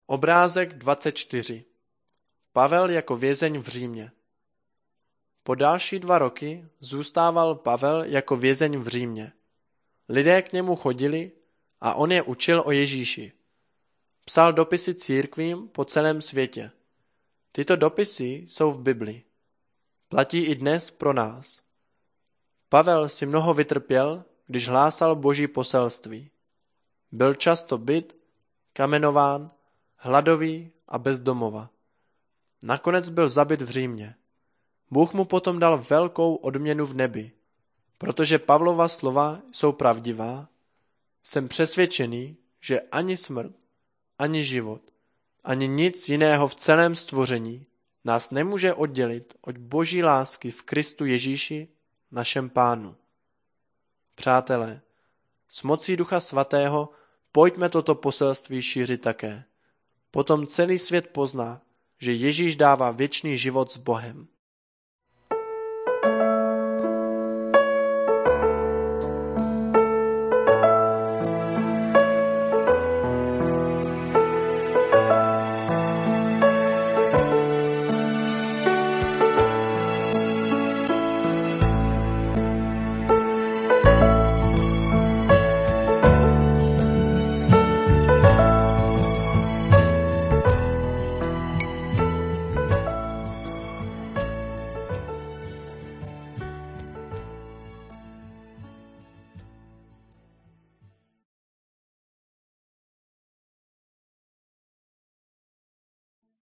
Obrázek 24. Pavel jako vězeň v Římě. Po další 2 roky zůstával Pavel jako vězeň v Římě. Lidé k němu chodili a on je učil o Ježíši. Psal dopisy církvím po celém světě. Tyto dopisy jsou v Bibli. Platí i dnes pro nás. Pavel si mnoho vytrpěl, když hlásal Boží poselství. Byl často bit, kamenován, hladový a bez domova. Nakonec byl zabit v Římě. Bůh mu potom dal velkou odměnu v nebi. Protože Pavlova slova jsou pravdivá, jsem přesvědčený, že ani smrt, ani život, ani nic jiného v celém stvoření nás nemůže oddělit od Boží lásky v Kristu Ježíši, našem Pánu. Přátelé, s mocí Ducha Svatého pojďme toto poselství šířit také. Potom celý svět pozná, že Ježíš dává věčný život s Bohem.